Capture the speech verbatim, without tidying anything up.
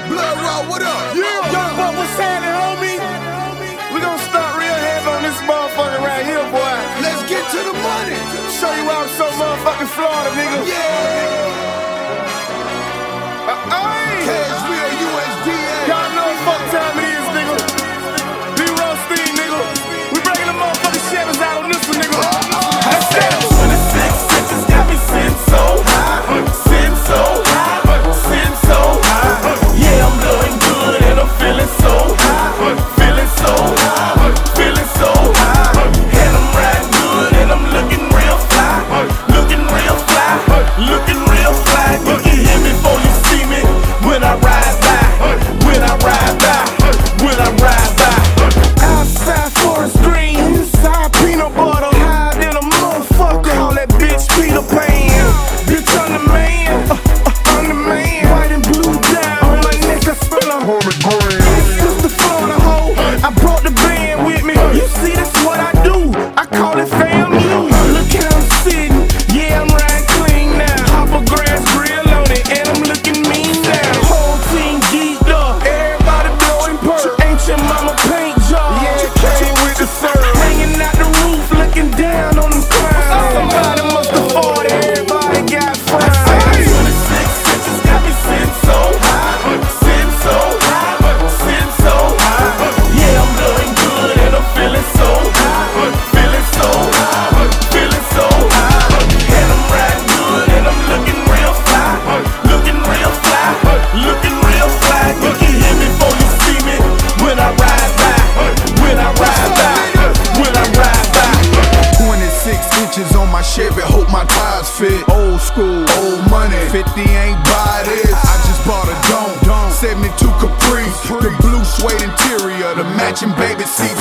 Blood Raw, what up? Yeah, young buck, what's happening, homie? We gon' start real heavy on this motherfucker right here, boy. Let's get to the money. Show you why I'm so motherfucking Florida, nigga. Yeah. Uh, aye. Cash real U S D A. Y'all know what fuck time it is, nigga. B-Roll-Stein, nigga. We bringing the motherfucking Chevys out on this one, nigga. Let's get it. twenty-six inches got me sitting so high, sitting so high, sitting so high. Yeah, I'm doing good and I'm feeling so high, feeling so high, feeling so high. And I'm riding good and I'm looking real fly, looking real fly, looking real fly. You can hear me before you see me when I ride by, when I ride by, when I ride by. Outside forest green, inside peanut butter. High than a motherfucker. Call that bitch Peter Pan. Bitch, I'm the man. Uh, uh, I'm the man. White and blue down. On my neck, I spill a hundred grand. This is the Florida hoe. I brought the band with me. You see, that's what I do. I call it family. Look how I'm sitting. Yeah, I'm riding clean now. Hop a grass grill on it, and I'm looking mean now. Whole team geeked up. Everybody blowing perk. Ain't your mama paint job? Yeah, came with the syrup. Hanging out the roof, looking down on them clowns. Somebody must have fought. Everybody got fried. twenty-six inches got me sitting so high, sitting so high, sitting so high. Yeah, I'm doing good and I'm feeling so high, feeling so high, feeling so high. And I'm riding good and I'm looking real fly, looking real fly, looking real fly. You can hear me before you see me when I ride by, when I ride by, when I ride by. twenty-six inches on my Chevy, hope my tires fit. Old school, old money. fifty ain't buy this. I just bought a dome. seventy-two Caprice, the blue suede interior, the matching baby seats